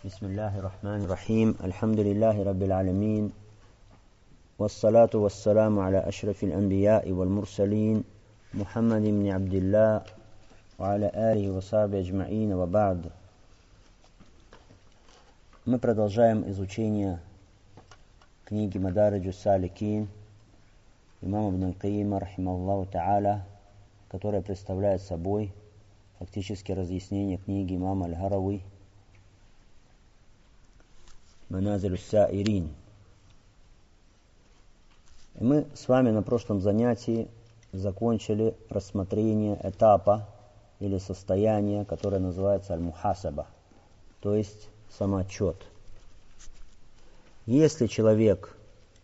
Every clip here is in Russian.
بسم الله الرحمن الرحيم الحمد لله رب العالمين والصلاة والسلام على أشرف الأنبياء والمرسلين محمد بن عبد الله وعلى آله وصحبه أجمعين وبعد. Мы продолжаем изучение книги Мадариджу Саликин имама Ибн аль-Кайима рахимахуллаху та'аля, которая представляет собой фактически разъяснение книги имама аль-Харави Маназилю Саирин. И мы с вами на прошлом занятии закончили рассмотрение этапа или состояния, которое называется аль-Мухасаба, то есть самоотчет. Если человек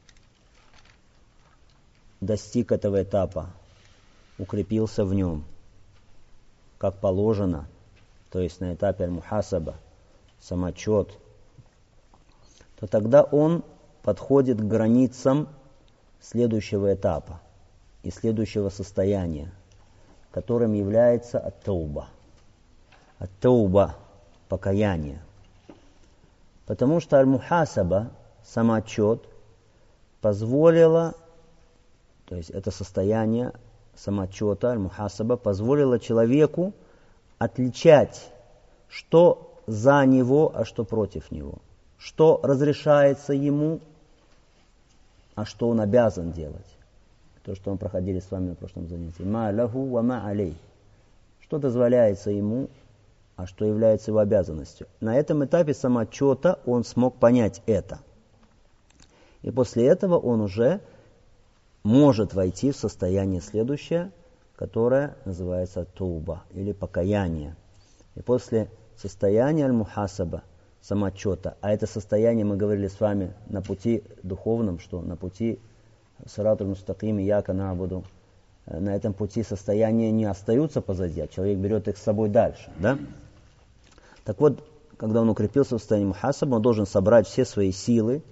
достиг этого этапа, укрепился в нем, как положено, то есть на этапе аль-Мухасаба, самоотчет, то тогда он подходит к границам следующего этапа и следующего состояния, которым является ат-тауба. Ат-тауба – покаяние. Потому что аль-мухасаба, самоотчет, позволило, то есть это состояние самоотчета, аль-мухасаба, позволило человеку отличать, что за него, а что против него. Что разрешается ему, а что он обязан делать. То, что мы проходили с вами на прошлом занятии. Ма лаху ва ма алей. Что дозволяется ему, а что является его обязанностью. На этом этапе самоотчета он смог понять это. И после этого он уже может войти в состояние следующее, которое называется тауба или покаяние. И после состояния аль-мухасаба, самоотчета, а это состояние, мы говорили с вами, на пути духовном, что на пути сиратуль мустаким и яка набуду, на этом пути состояния не остаются позади, а человек берет их с собой дальше. Да? Так вот, когда он укрепился в состоянии мухасаба, он должен собрать все свои силы,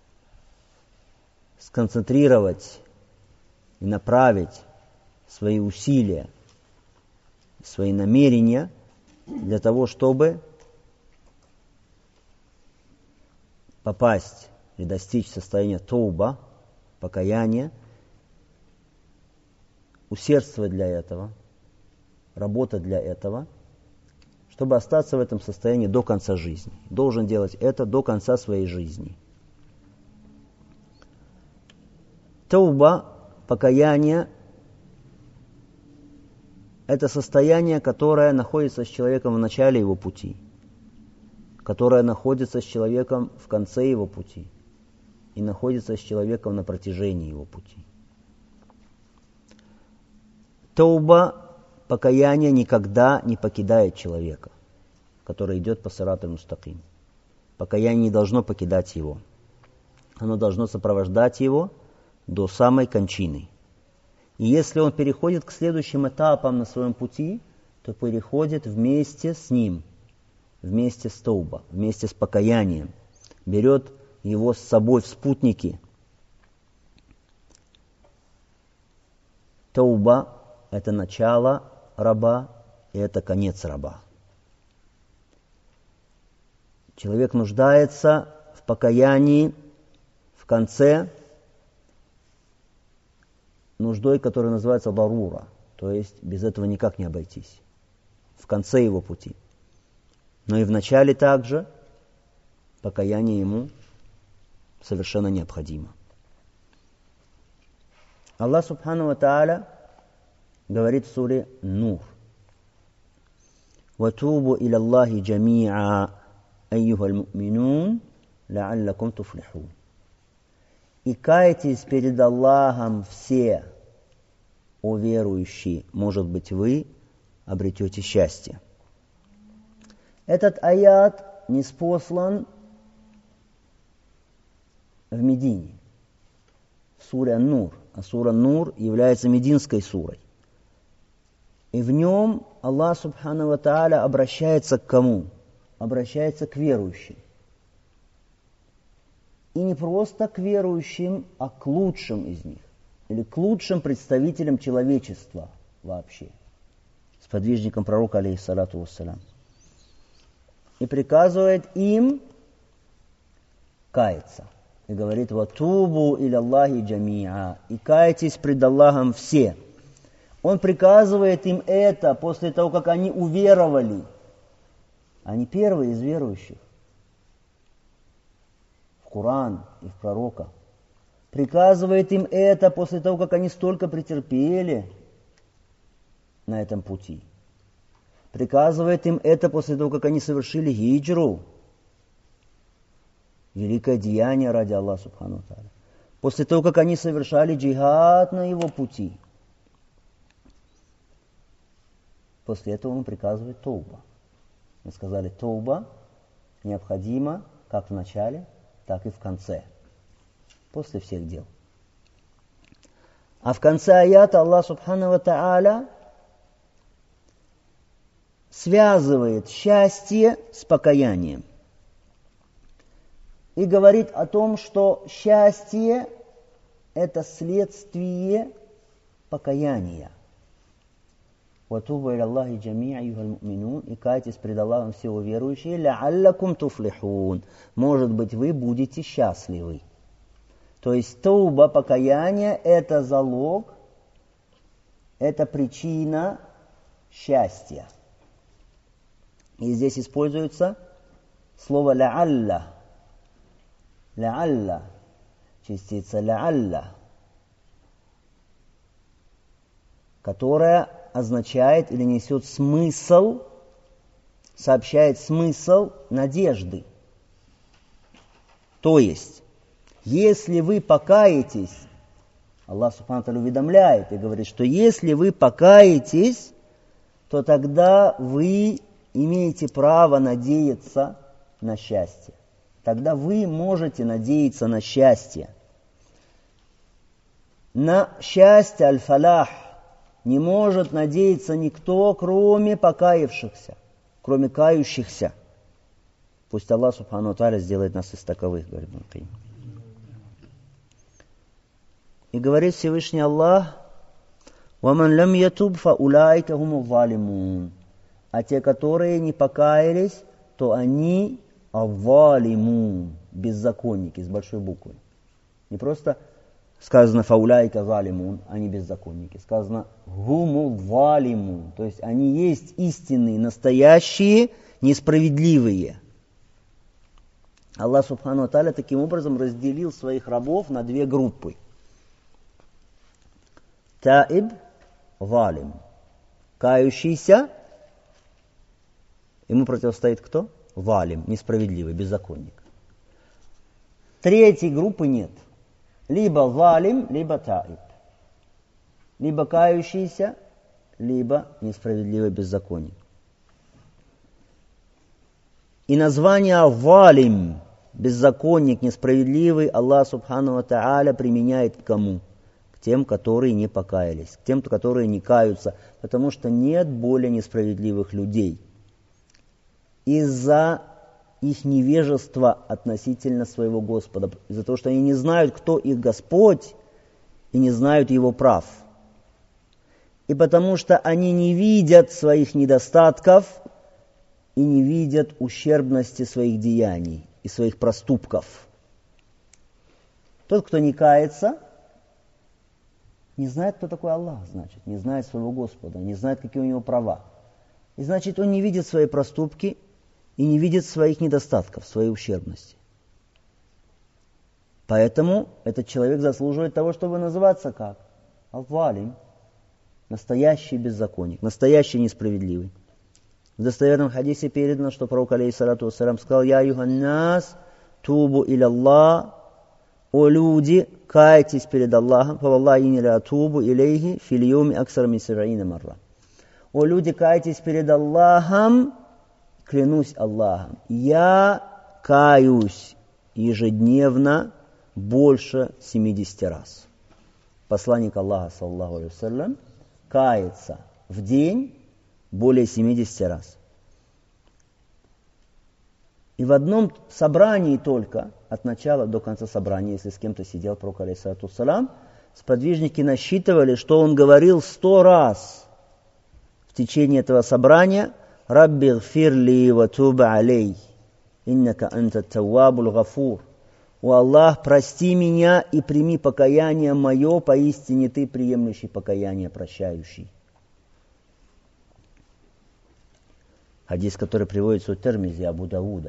сконцентрировать и направить свои усилия, свои намерения для того, чтобы попасть и достичь состояния тауба, покаяния, усердствовать для этого, работать для этого, чтобы остаться в этом состоянии до конца жизни. Должен делать это до конца своей жизни. Тауба, покаяние, это состояние, которое находится с человеком в начале его пути, которая находится с человеком в конце его пути и находится с человеком на протяжении его пути. Тауба, покаяние, никогда не покидает человека, который идет по сиратуль мустаким. Покаяние не должно покидать его. Оно должно сопровождать его до самой кончины. И если он переходит к следующим этапам на своем пути, то переходит вместе с ним, вместе с тауба, вместе с покаянием, берет его с собой в спутники. Тауба – это начало раба, и это конец раба. Человек нуждается в покаянии в конце, нуждой, которая называется дарура, то есть без этого никак не обойтись, в конце его пути. Но и в начале также покаяние ему совершенно необходимо. Аллах Субхану ва Тааля говорит в суре Нур: «Ватубу иля Аллахи джами'а айюхаль му'минун ла'аллакум туфлихун». И кайтесь перед Аллахом все, о верующие, может быть, вы обретете счастье. Этот аят ниспослан в Медине, в суре Ан-Нур. А сура Нур является мединской сурой. И в нем Аллах Субхану ва Тааля обращается к кому? Обращается к верующим. И не просто к верующим, а к лучшим из них. Или к лучшим представителям человечества вообще. Сподвижникам пророка, алейхиссалату вассалям. И и приказывает им каяться. И говорит: «Ватубу иля Аллахи джамиа», и кайтесь пред Аллахом все. Он приказывает им это после того, как они уверовали. Они первые из верующих в Коран и в пророка. Приказывает им это после того, как они столько претерпели на этом пути. Приказывает им это после того, как они совершили хиджру. Великое деяние ради Аллаха Субхану ва Тааля. После того, как они совершали джихад на его пути. После этого он приказывает тауба. Мы сказали, тауба необходима как в начале, так и в конце. После всех дел. А в конце аята Аллах Субхану ва Тааля связывает счастье с покаянием. И говорит о том, что счастье – это следствие покаяния. «Ватубу иля Аллахи джамиа айюхаль му'минун», и кайтесь пред Аллахом все верующие, «ля'аллакум туфлихун», может быть, вы будете счастливы. То есть тауба, покаяние – это залог, это причина счастья. И здесь используется слово «ля'алля». «Ля'алля», частица «ля'алля», которая означает или несет смысл, сообщает смысл надежды. То есть, если вы покаетесь, Аллах Субхану ва Тааля уведомляет и говорит, что если вы покаетесь, то тогда вы имеете право надеяться на счастье. Тогда вы можете надеяться на счастье. На счастье аль-фалах не может надеяться никто, кроме покаявшихся, кроме кающихся. Пусть Аллах Субхану ва Тааля сделает нас из таковых, говорит Ибн Кайим. И говорит Всевышний Аллах: «Ваман лям ятуб фаулайка хуму залимун». А те, которые не покаялись, то они аввалимун, беззаконники, с большой буквы. Не просто сказано фауляйка залимун, они беззаконники. Сказано гуму валимун, то есть они есть истинные, настоящие, несправедливые. Аллах Субхану ва Тааля таким образом разделил своих рабов на две группы. Таиб, валим. Кающийся, ему противостоит кто? Валим, несправедливый, беззаконник. Третьей группы нет. Либо валим, либо таиб. Либо кающийся, либо несправедливый беззаконник. И название валим, беззаконник, несправедливый, Аллах Субхану ва Тааля применяет к кому? К тем, которые не покаялись, к тем, которые не каются, потому что нет более несправедливых людей. Из-за их невежества относительно своего Господа, из-за того, что они не знают, кто их Господь, и не знают Его прав. И потому что они не видят своих недостатков и не видят ущербности своих деяний и своих проступков. Тот, кто не кается, не знает, кто такой Аллах, значит, не знает своего Господа, не знает, какие у него права. И значит, он не видит свои проступки и не видит своих недостатков, своей ущербности. Поэтому этот человек заслуживает того, чтобы называться как? Аль-Валим, настоящий беззаконник, настоящий несправедливый. В достоверном хадисе передано, что пророк алейхиссалату вассалям сказал: «Я юханнас, тубу иля Аллах». О люди, кайтесь перед Аллахом, фаваллахи инни ла тубу илейхи фил йоми аксара мин саб'ина марра. О люди, кайтесь перед Аллахом, клянусь Аллахом, я каюсь ежедневно больше 70 раз. Посланник Аллаха, саллаллаху алейхи вассалям, кается в день более 70 раз. И в одном собрании только, от начала до конца собрания, если с кем-то сидел пророк алейхиссалату вассалям, сподвижники насчитывали, что он говорил 100 раз в течение этого собрания: «Рабби гфирли ва туб алей, иннака анта таввабул гафур». «О Аллах, прости меня и прими покаяние мое, поистине Ты приемлющий покаяние, прощающий». Хадис, который приводится у Тирмизи, Абу Дауда.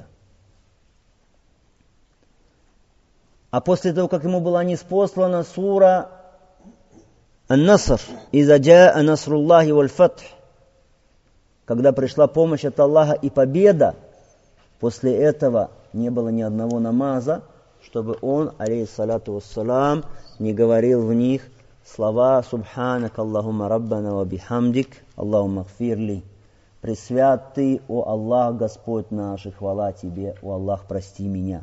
А после того, как ему была ниспослана сура Ан-Наср, «Иза джаа насруллахи валь фатх», когда пришла помощь от Аллаха и победа, после этого не было ни одного намаза, чтобы он, алейхиссалату вассалам, не говорил в них слова «Субханак Аллахумма Раббана ва бихамдик, Аллахумма гфирли». «Пресвят Ты, о Аллах, Господь наш, и хвала Тебе, о Аллах, прости меня».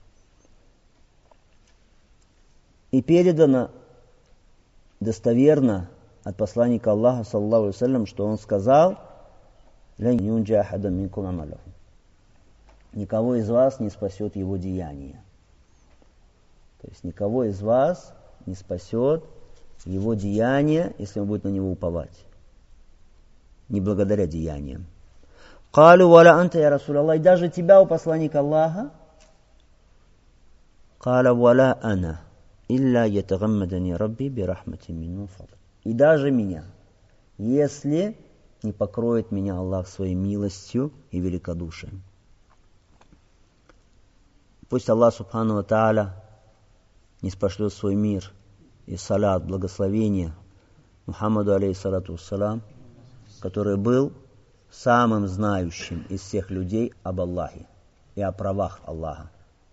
И передано достоверно от посланника Аллаха, саллаллаху алейхи ва саллям, что он сказал: «Лан юнджа ахадан минкум амалаху». Никого из вас не спасет его деяние. То есть никого из вас не спасет его деяние, если он будет на него уповать. Не благодаря деяниям. «Калю валя анта я Расул Аллах». И даже тебя, о посланник Аллаха. «Каля валя ана, илля ятагаммадани рабби бирахмати мину фадл». И даже меня, если не покроет меня Аллах своей милостью и великодушием. Пусть Аллах субхану ва тааля ниспошлет свой мир и салят, благословение Мухаммаду алейхиссалату вассалам, который был самым знающим из всех людей об Аллахе и о правах Аллаха,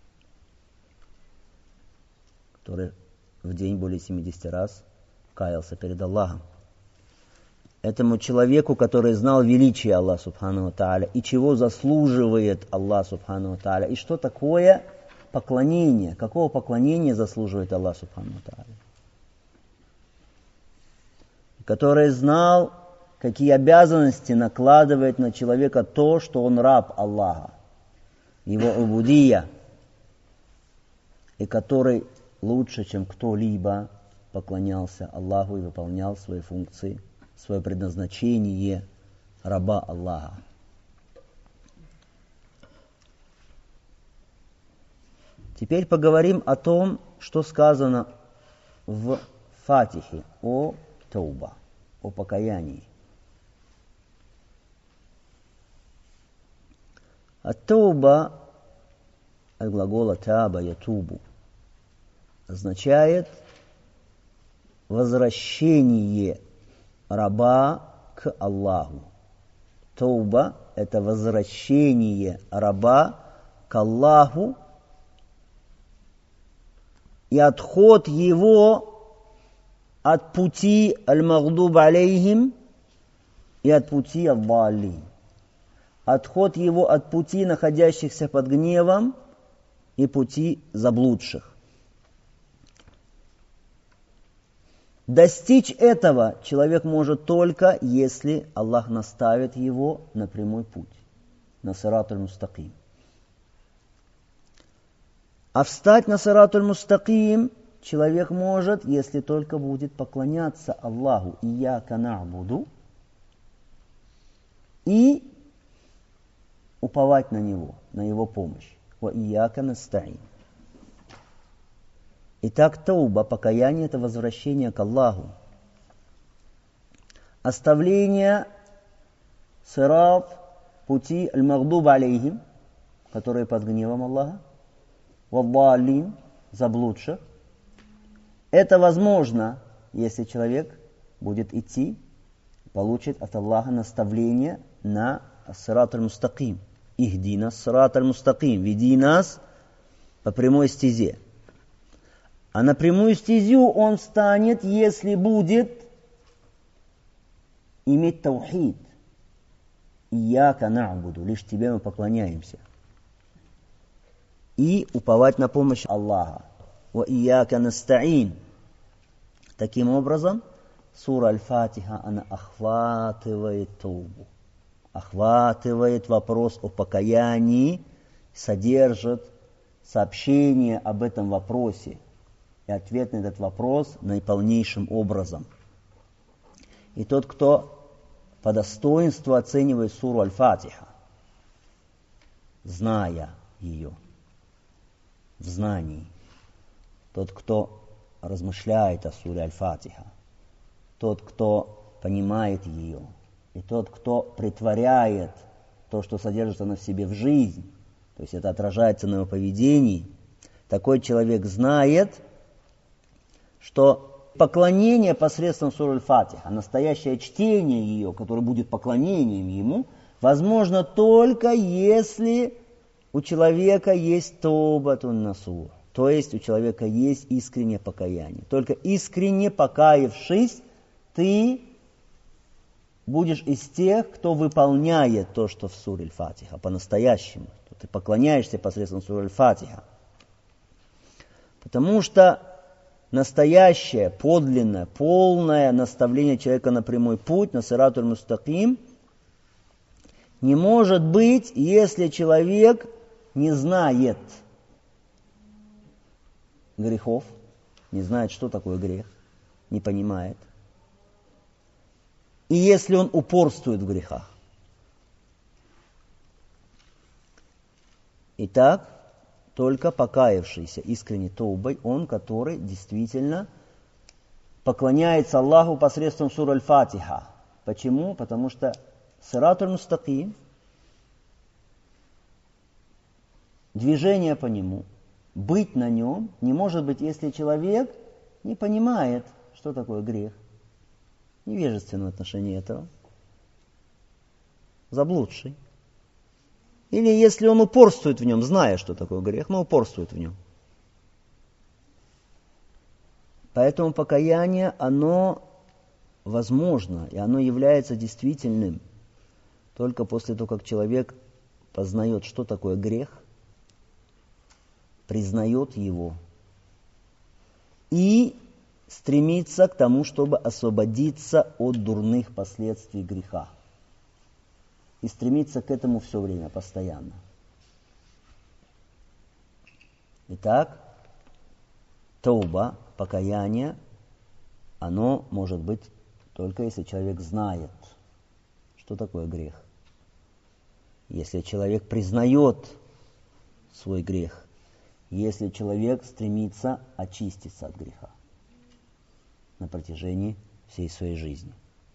который в день более 70 раз каялся перед Аллахом. Этому человеку, который знал величие Аллаха субхану ва тааля и чего заслуживает Аллах субхану ва тааля, и что такое поклонение, какого поклонения заслуживает Аллах субхану ва тааля, который знал, какие обязанности накладывает на человека то, что он раб Аллаха, его убудия, и который лучше, чем кто-либо, поклонялся Аллаху и выполнял свои функции, свое предназначение раба Аллаха. Теперь поговорим о том, что сказано в Фатихе о Тауба, о покаянии. Ат-тауба от глагола таба ятубу означает возвращение раба к Аллаху. Тауба – это возвращение раба к Аллаху и отход его от пути аль-магдуб алейхим и от пути аль-даллин. Отход его от пути находящихся под гневом и пути заблудших. Достичь этого человек может только, если Аллах наставит его на прямой путь, на сират аль-мустаким. А встать на сират аль-мустаким человек может, если только будет поклоняться Аллаху ияка на'буду и уповать на Него, на Его помощь. Ва ияка настаин. Итак, тауба, покаяние – это возвращение к Аллаху. Оставление сират, пути аль-магдуб алейхим, которые под гневом Аллаха, валлалин, заблудших. Это возможно, если человек будет идти, получит от Аллаха наставление на сират аль-мустаким. Ихдина сират аль-мустаким. Веди нас по прямой стезе. А на прямую стезю он встанет, если будет иметь таухид. Ияка на'буду, лишь тебе мы поклоняемся. И уповать на помощь Аллаха. Ва ияка настаин. Таким образом, сура Аль-Фатиха, она охватывает таубу. Охватывает вопрос о покаянии, содержит сообщение об этом вопросе и ответ на этот вопрос наиполнейшим образом. И тот, кто по достоинству оценивает суру Аль-Фатиха, зная ее, в знании. Тот, кто размышляет о суре Аль-Фатиха, тот, кто понимает ее, и тот, кто притворяет то, что содержит она в себе, в жизнь, то есть это отражается на его поведении, такой человек знает, что поклонение посредством суры Аль-Фатиха, настоящее чтение ее, которое будет поклонением ему, возможно только если у человека есть тоубатун насух, то есть у человека есть искреннее покаяние. Только искренне покаявшись, ты будешь из тех, кто выполняет то, что в суре Аль-Фатиха, по-настоящему. Ты поклоняешься посредством суры Аль-Фатиха. Потому что настоящее, подлинное, полное наставление человека на прямой путь, на сиратуль мустаким, не может быть, если человек не знает грехов, не знает, что такое грех, не понимает. И если он упорствует в грехах. Итак, только покаявшийся искренне тоубой, он, который действительно поклоняется Аллаху посредством суры Аль-Фатиха. Почему? Потому что сиратуль мустаким, движение по нему, быть на нем не может быть, если человек не понимает, что такое грех. Невежественное отношение этого. Заблудший. Или если он упорствует в нем, зная, что такое грех, но упорствует в нем. Поэтому покаяние, оно возможно, и оно является действительным только после того, как человек познает, что такое грех, признает его и стремится к тому, чтобы освободиться от дурных последствий греха. И стремится к этому все время, постоянно. Итак, тауба, покаяние, оно может быть только если человек знает, что такое грех. Если человек признает свой грех, если человек стремится очиститься от греха на протяжении всей своей жизни.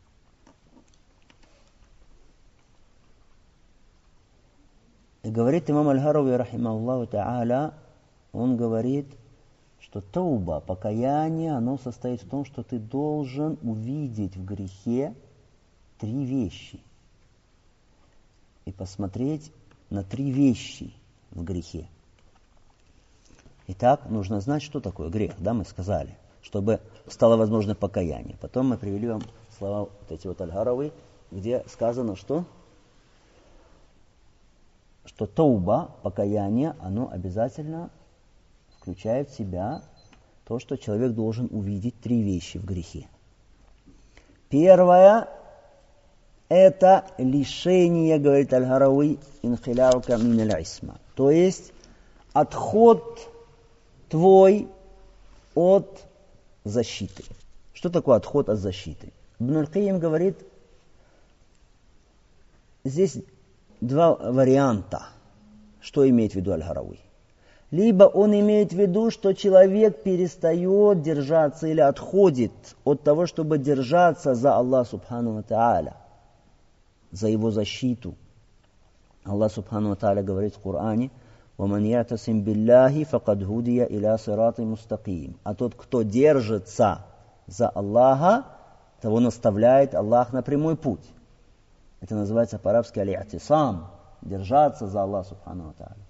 И говорит имам Аль-Харави, рахимахуллаху та'аля, он говорит, что тауба, покаяние, оно состоит в том, что ты должен увидеть в грехе 3 вещи. И посмотреть на 3 вещи в грехе. Итак, нужно знать, что такое грех, да, мы сказали, чтобы стало возможно покаяние. Потом мы привели вам слова вот эти вот Аль-Харави, где сказано, что тауба, покаяние, оно обязательно включает в себя то, что человек должен увидеть 3 вещи в грехе. Первое – это лишение, говорит Аль-Харави, инхиляука мин аль-исма. То есть отход твой от защиты. Что такое отход от защиты? Ибн Аль-Кайим говорит, здесь 2 варианта, что имеет в виду Аль-Харави. Либо он имеет в виду, что человек перестает держаться или отходит от того, чтобы держаться за Аллах Субхану ва Тааля, за его защиту. Аллах Субхану ва Тааля говорит в Коране: «Ваман я'тасим биллахи факад худия иля сирати мустаким». А тот, кто держится за Аллаха, того наставляет Аллах на прямой путь. Это называется по-арабски аль-и'тисам, держаться за Аллах Субхану ва Тааля.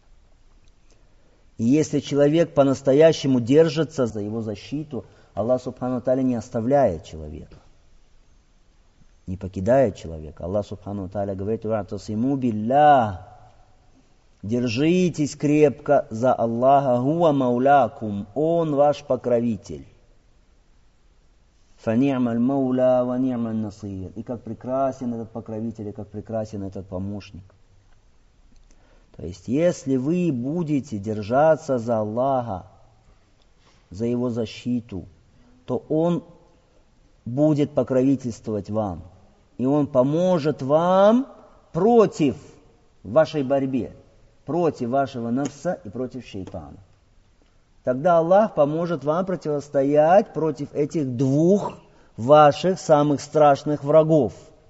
И если человек по-настоящему держится за его защиту, Аллах Субхану ва Тааля не оставляет человека, не покидает человека. Аллах Субхану ва Тааля говорит: «Ва'тасиму биллах». Держитесь крепко за Аллаха, хуа маулякум, Он ваш покровитель. Фани'маль мауля ва ни'маль насир. И как прекрасен этот покровитель, и как прекрасен этот помощник. То есть, если вы будете держаться за Аллаха, за Его защиту, то Он будет покровительствовать вам. и Он поможет вам против вашей борьбе, против вашего нафса и против шейтана. Тогда Аллах поможет вам противостоять против этих двух ваших самых страшных врагов.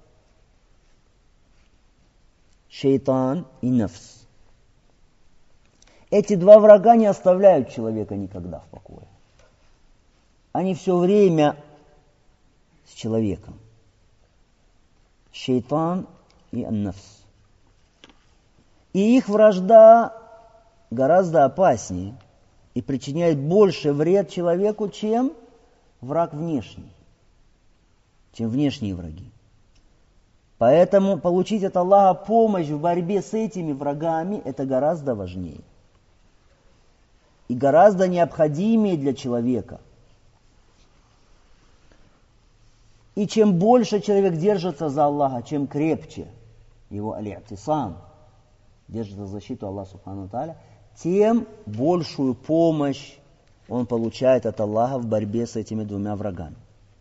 Шейтан и нафс. Эти два врага не оставляют человека никогда в покое. Они все время с человеком. Шейтан и ан-нафс. И их вражда гораздо опаснее и причиняет больше вред человеку, чем враг внешний, чем внешние враги. Поэтому получить от Аллаха помощь в борьбе с этими врагами – это гораздо важнее. И гораздо необходимее для человека. И чем больше человек держится за Аллаха, чем крепче его аль-и'тисам, держится за защиту Аллаха субхану ва тааля, тем большую помощь он получает от Аллаха в борьбе с этими двумя врагами.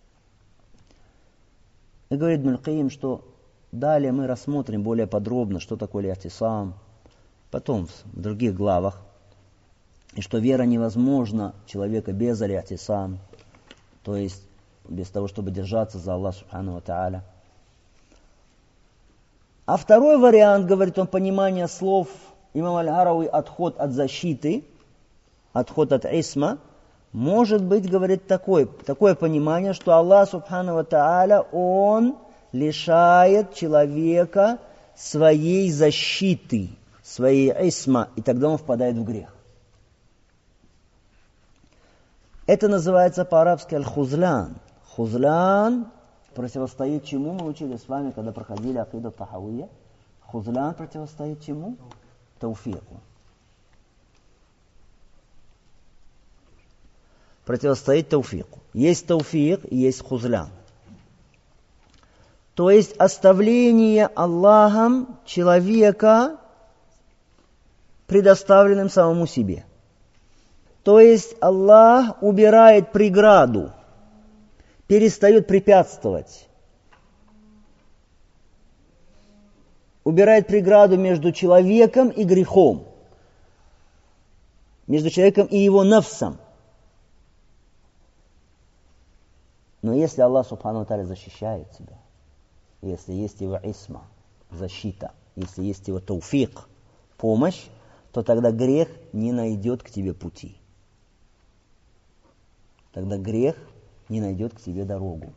И говорит Ибн аль-Кайим, что далее мы рассмотрим более подробно, что такое аль-и'тисам, потом в других главах, и что вера невозможна человека без аль-и'тисам, то есть без того, чтобы держаться за Аллаха субхану ва тааля. А второй вариант, говорит он, понимания слов имама Аль-Гарауи, отход от защиты, отход от исма, может быть, говорит, такое понимание, что Аллах субхану ва тааля, Он лишает человека своей защиты, своей исма, и тогда он впадает в грех. Это называется по-арабски аль-хузлян. Хузлян противостоит чему? Мы учили с вами, когда проходили акида тахавия. Хузлян противостоит чему? Тауфику. Противостоит тауфику. Есть тауфик и есть хузлян. То есть оставление Аллахом человека предоставленным самому себе. То есть Аллах убирает преграду, перестает препятствовать. Убирает преграду между человеком и грехом. Между человеком и его нафсом. Но если Аллах субхану ва тааля защищает тебя, если есть его исма, защита, если есть его тауфик, помощь, то тогда грех не найдет к тебе пути. Тогда грех не найдет к тебе дорогу.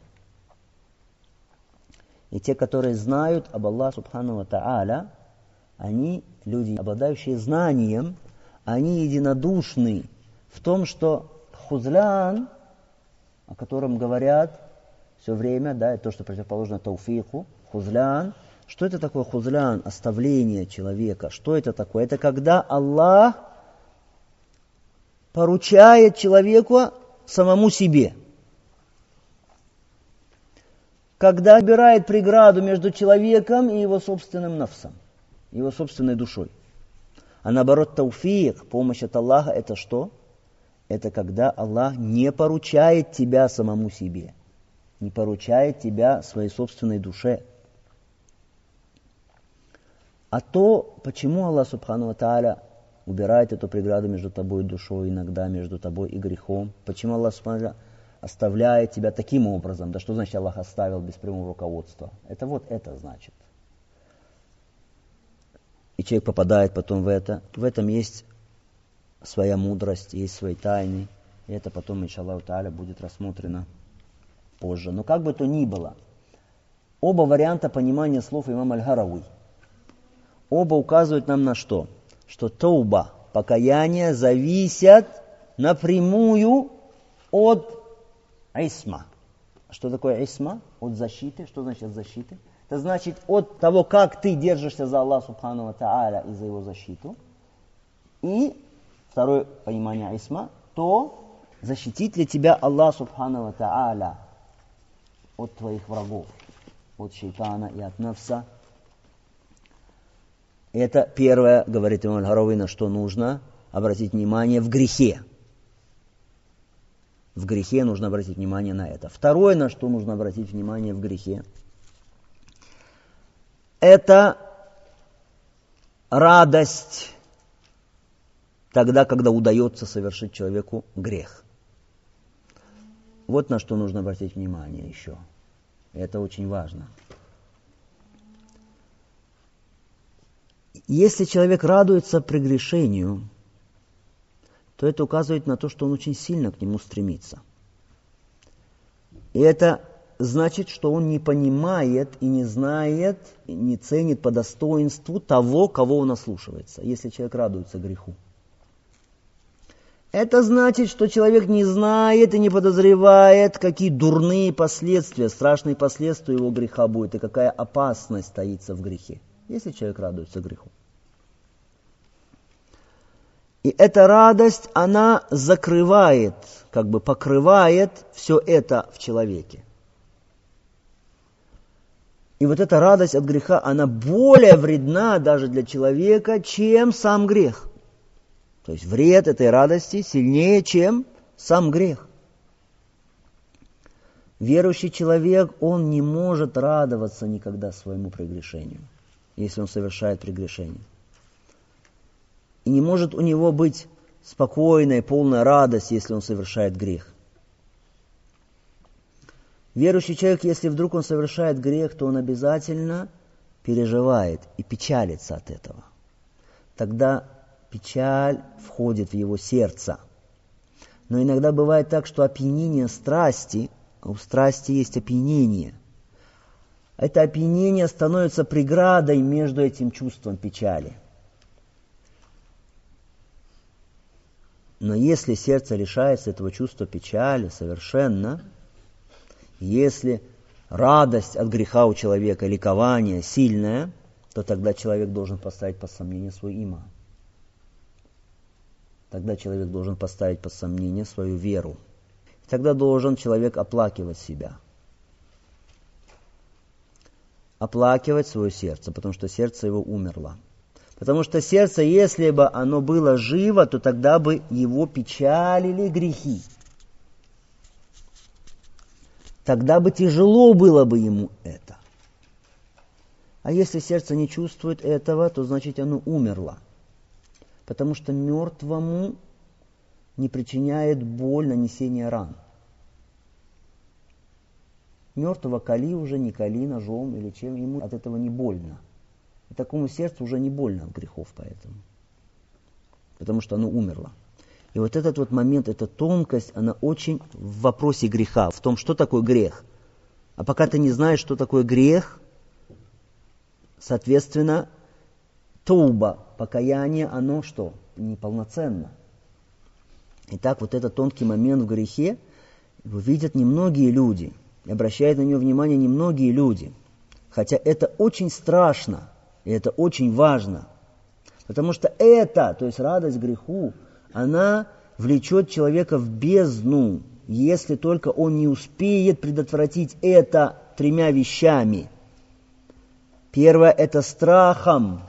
И те, которые знают об Аллахе субхану ва тааля, они, люди, обладающие знанием, они единодушны в том, что хузлян, о котором говорят все время, да, это то, что противоположно тауфику, хузлян. Что это такое хузлян, оставление человека? Что это такое? Это когда Аллах поручает человеку самому себе. Когда убирает преграду между человеком и его собственным нафсом, его собственной душой. А наоборот, тауфик, помощь от Аллаха, это что? Это когда Аллах не поручает тебя самому себе, не поручает тебя своей собственной душе. А то, почему Аллах субхану ва тааля убирает эту преграду между тобой и душой, иногда между тобой и грехом, почему Аллах субхану ва тааля оставляет тебя таким образом. Да что значит Аллах оставил без прямого руководства? Это вот это значит. И человек попадает потом в это. В этом есть своя мудрость, есть свои тайны. И это потом, иншаллаху тааля, будет рассмотрено позже. Но как бы то ни было, оба варианта понимания слов имама Аль-Гарауи, оба указывают нам на что? Что тауба, покаяние, зависят напрямую от исма. Что такое исма? От защиты. Что значит от защиты? Это значит от того, как ты держишься за Аллаха субхану ва тааля и за его защиту. И второе понимание исма, то защитит ли тебя Аллах субхану ва тааля от твоих врагов, от шейтана и от нафса. Это первое, говорит имам Аль-Гарауи, на что нужно обратить внимание в грехе. В грехе нужно обратить внимание на это. Второе, на что нужно обратить внимание в грехе, это радость тогда, когда удается совершить человеку грех. Вот на что нужно обратить внимание еще. Это очень важно. Если человек радуется прегрешению, то это указывает на то, что он очень сильно к нему стремится. И это значит, что он не понимает и не знает, и не ценит по достоинству того, кого он ослушивается, если человек радуется греху. Это значит, что человек не знает и не подозревает, какие дурные последствия, страшные последствия его греха будут, и какая опасность таится в грехе, если человек радуется греху. И эта радость, она закрывает, как бы покрывает все это в человеке. И вот эта радость от греха, она более вредна даже для человека, чем сам грех. То есть вред этой радости сильнее, чем сам грех. Верующий человек, он не может радоваться никогда своему прегрешению, если он совершает прегрешение. И не может у него быть спокойная, полная радость, если он совершает грех. Верующий человек, если вдруг он совершает грех, то он обязательно переживает и печалится от этого. Тогда печаль входит в его сердце. Но иногда бывает так, что опьянение страсти, а у страсти есть опьянение. Это опьянение становится преградой между этим чувством печали. Но если сердце лишается этого чувства печали совершенно, если радость от греха у человека, ликование сильное, то тогда человек должен поставить под сомнение свой иман. Тогда человек должен поставить под сомнение свою веру. Тогда должен человек оплакивать себя. Оплакивать свое сердце, потому что сердце его умерло. Потому что сердце, если бы оно было живо, то тогда бы его печалили грехи. Тогда бы тяжело было бы ему это. А если сердце не чувствует этого, то значит оно умерло. Потому что мертвому не причиняет боль нанесение ран. Мертвого кали уже, не кали ножом или чем, ему от этого не больно. И такому сердцу уже не больно от грехов поэтому. Потому что оно умерло. И вот этот вот момент, эта тонкость, она очень в вопросе греха, в том, что такое грех. А пока ты не знаешь, что такое грех, соответственно, тауба, покаяние, оно что? Неполноценно. Итак, вот этот тонкий момент в грехе его видят немногие люди. И обращают на него внимание немногие люди. Хотя это очень страшно, и это очень важно. Потому что это, то есть радость греху, она влечет человека в бездну, если только он не успеет предотвратить это 3 вещами. Первое – это страхом,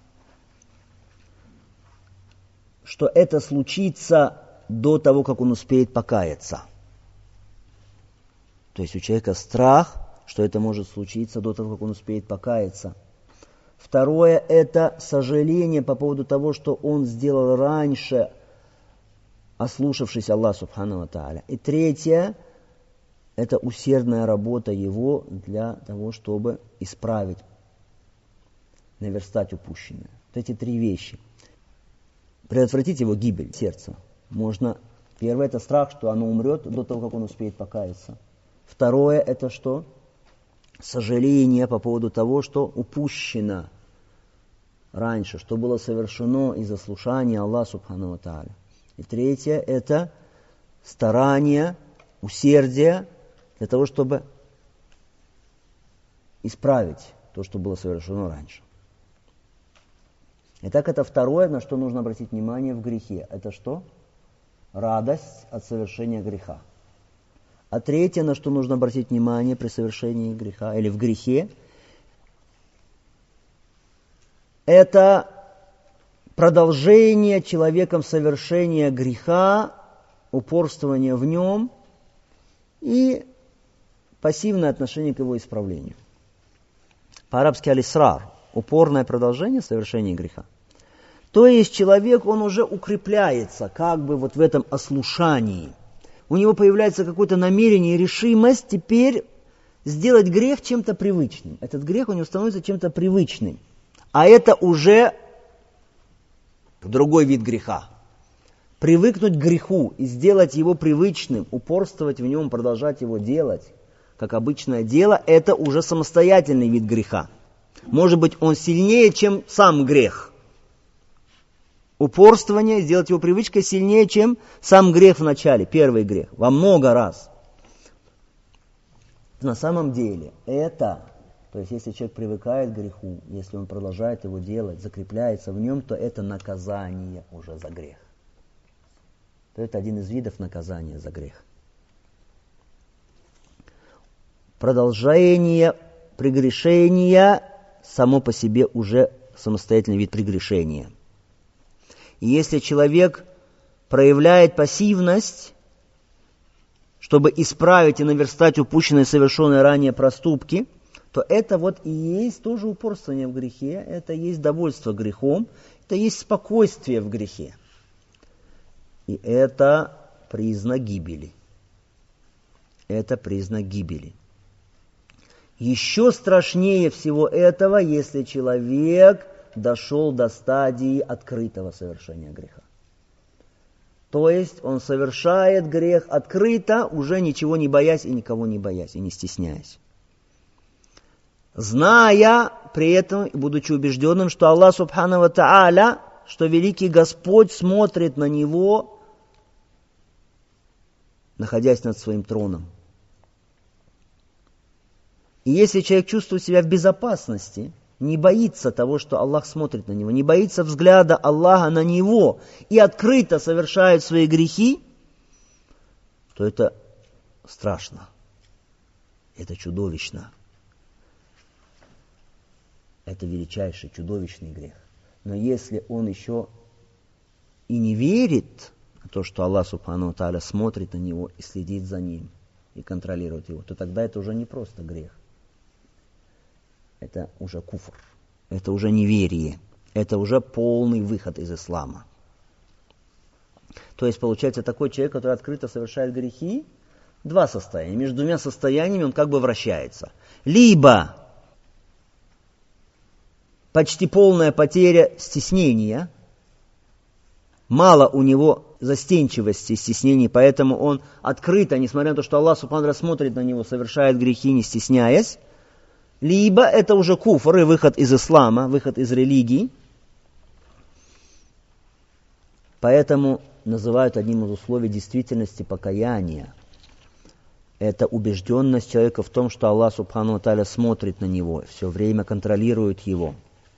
что это случится до того, как он успеет покаяться. То есть у человека страх, что это может случиться до того, как он успеет покаяться. Второе – это сожаление по поводу того, что он сделал раньше, ослушавшись Аллаха Субхану ва Тааля. И третье – это усердная работа его для того, чтобы исправить, наверстать упущенное. Вот эти 3 вещи. Предотвратить его гибель сердца можно. Первое – это страх, что оно умрет до того, как он успеет покаяться. Второе – это что? Сожаление по поводу того, что упущено раньше, что было совершено из-за слушания Аллаха Субхану ва Тааля. И третье – это старание, усердие для того, чтобы исправить то, что было совершено раньше. Итак, это второе, на что нужно обратить внимание в грехе. Это что? Радость от совершения греха. А третье, на что нужно обратить внимание при совершении греха или в грехе, это продолжение человеком совершения греха, упорствование в нем и пассивное отношение к его исправлению. По-арабски алисрар, упорное продолжение совершения греха. То есть человек, он уже укрепляется как бы вот в этом ослушании. У него появляется какое-то намерение и решимость теперь сделать грех чем-то привычным. Этот грех у него становится чем-то привычным. А это уже другой вид греха. Привыкнуть к греху и сделать его привычным, упорствовать в нем, продолжать его делать, как обычное дело, это уже самостоятельный вид греха. Может быть, он сильнее, чем сам грех. Упорствование, сделать его привычкой сильнее, чем сам грех в начале, первый грех, во много раз. На самом деле это, то есть если человек привыкает к греху, если он продолжает его делать, закрепляется в нем, то это наказание уже за грех. То это один из видов наказания за грех. Продолжение прегрешения само по себе уже самостоятельный вид прегрешения. И если человек проявляет пассивность, чтобы исправить и наверстать упущенные совершенные ранее проступки, то это вот и есть тоже упорствование в грехе, это есть довольство грехом, это есть спокойствие в грехе. И это признак гибели. Это признак гибели. Еще страшнее всего этого, если человек дошел до стадии открытого совершения греха. То есть он совершает грех открыто, уже ничего не боясь и никого не боясь, и не стесняясь. Зная при этом, будучи убежденным, что Аллах Субхану ва Тааля, что великий Господь смотрит на него, находясь над своим троном. И если человек чувствует себя в безопасности, не боится того, что Аллах смотрит на него, не боится взгляда Аллаха на него и открыто совершает свои грехи, то это страшно, это чудовищно. Это величайший, чудовищный грех. Но если он еще и не верит в то, что Аллах Субхану ва Тааля смотрит на него и следит за ним, и контролирует его, то тогда это уже не просто грех. Это уже куфр, это уже неверие, это уже полный выход из ислама. То есть получается такой человек, который открыто совершает грехи, два состояния. Между двумя состояниями он как бы вращается. Либо почти полная потеря стеснения, мало у него застенчивости и стеснений, поэтому он открыто, несмотря на то, что Аллах Субхану ва Тааля смотрит на него, совершает грехи, не стесняясь. Либо это уже куфр и выход из ислама, выход из религии. Поэтому называют одним из условий действительности покаяния. Это убежденность человека в том, что Аллах Субхану ва Тааля смотрит на него, все время контролирует его.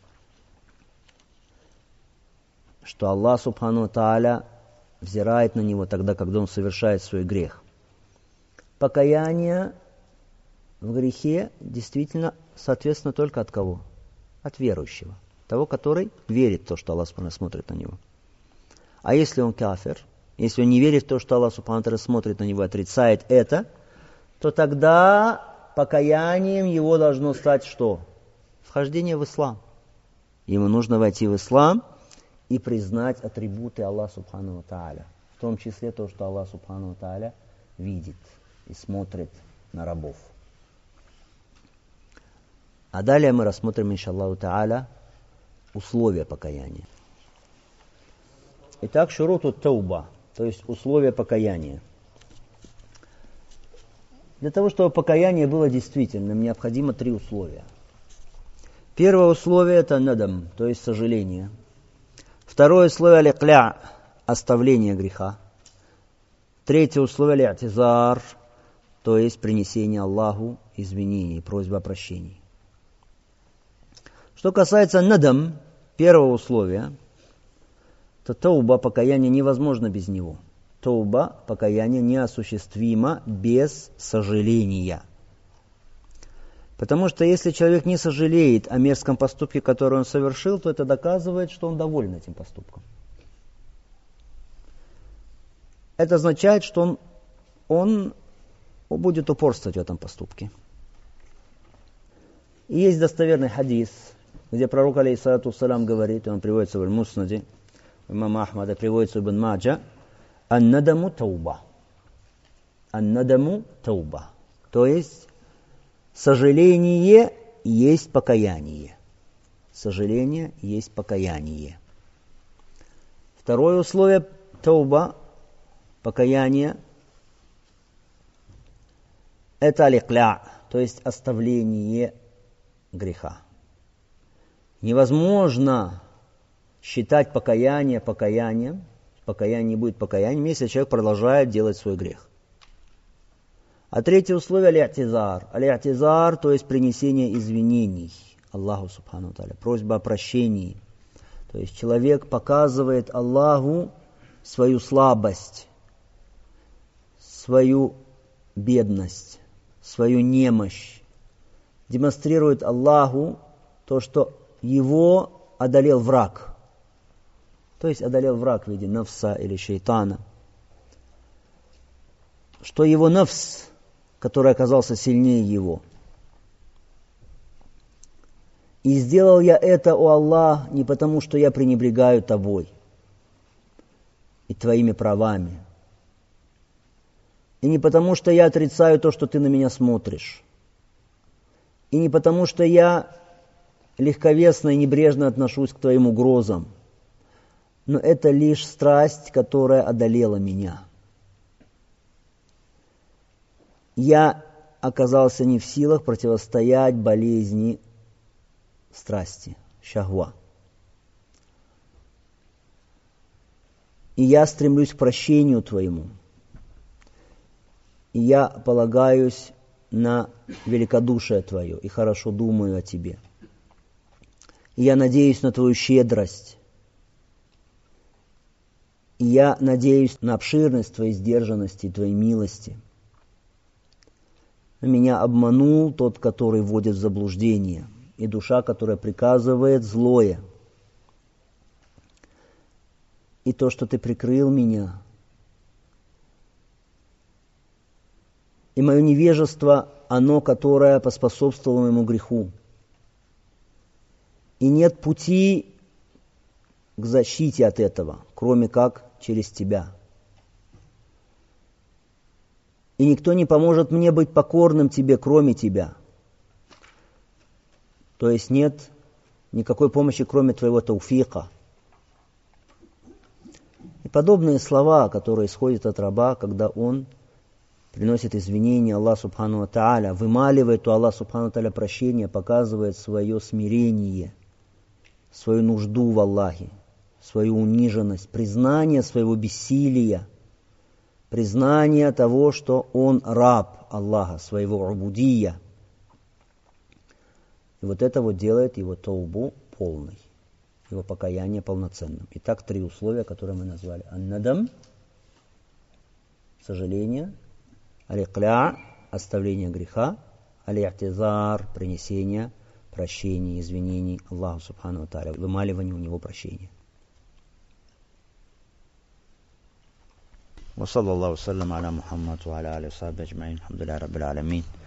Что Аллах Субхану ва Тааля взирает на него тогда, когда он совершает свой грех. Покаяние в грехе действительно, соответственно, только от кого? От верующего. Того, который верит в то, что Аллах Субхану смотрит на него. А если он кафир, если он не верит в то, что Аллах Субхану смотрит на него, отрицает это, то тогда покаянием его должно стать что? Вхождение в ислам. Ему нужно войти в ислам и признать атрибуты Аллаха Субхану ва Тааля. В том числе то, что Аллах Субхану ва Тааля видит и смотрит на рабов. А далее мы рассмотрим, иншаллаху тааля, условия покаяния. Итак, шуруту тауба, то есть условия покаяния. Для того, чтобы покаяние было действительным, необходимо 3 условия. Первое условие – это надам, то есть сожаление. Второе условие – аликля, оставление греха. Третье условие – али'тизар, то есть принесение Аллаху извинений, просьба о прощении. Что касается надам, первого условия, то тауба, покаяние, невозможно без него. Тауба, покаяние, неосуществимо без сожаления. Потому что если человек не сожалеет о мерзком поступке, который он совершил, то это доказывает, что он доволен этим поступком. Это означает, что он будет упорствовать в этом поступке. И есть достоверный хадис, где пророк, алейхиссалату вассалям, говорит, и он приводится в Аль-Муснаде, имама Ахмада, приводится в Ибн Маджа, «Ан-надаму тауба». «Ан-надаму тауба». То есть, сожаление есть покаяние. Сожаление есть покаяние. Второе условие тауба, покаяние, это аликля, то есть оставление греха. Невозможно считать покаяние покаянием, покаяние не будет покаянием, если человек продолжает делать свой грех. А третье условие аль-и'тизар. Аль-и'тизар, то есть принесение извинений Аллаху субхану ва тааля, просьба о прощении. То есть человек показывает Аллаху свою слабость, свою бедность, свою немощь. Демонстрирует Аллаху то, что его одолел враг. То есть одолел враг в виде нафса или шейтана. Что его нафс, который оказался сильнее его. И сделал я это, о Аллах, не потому, что я пренебрегаю тобой и твоими правами. И не потому, что я отрицаю то, что ты на меня смотришь. И не потому, что я легковесно и небрежно отношусь к твоим угрозам. Но это лишь страсть, которая одолела меня. Я оказался не в силах противостоять болезни страсти, шахва. И я стремлюсь к прощению твоему. И я полагаюсь на великодушие твое и хорошо думаю о тебе. И я надеюсь на твою щедрость. И я надеюсь на обширность твоей сдержанности и твоей милости. Меня обманул тот, который вводит в заблуждение, и душа, которая приказывает злое. И то, что ты прикрыл меня, и мое невежество, оно, которое поспособствовало моему греху. И нет пути к защите от этого, кроме как через тебя. И никто не поможет мне быть покорным тебе, кроме тебя. То есть нет никакой помощи, кроме твоего тауфика. И подобные слова, которые исходят от раба, когда он приносит извинения Аллаху субхану ва тааля, вымаливает у Аллаха субхану ва тааля прощение, показывает свое смирение, свою нужду в Аллахе, свою униженность, признание своего бессилия, признание того, что он раб Аллаха, своего убудия. И вот это вот делает его таубу полной, его покаяние полноценным. Итак, 3 условия, которые мы назвали. Ан-надам, сожаление, аль-икля, оставление греха, аль-и'тизар, принесение прощения, извинений Аллаху субхану ва тааля, вымаливание у него прощения. وصلى الله وسلم على محمد وعلى آله وصحبه أجمعين الحمد لله رب العالمين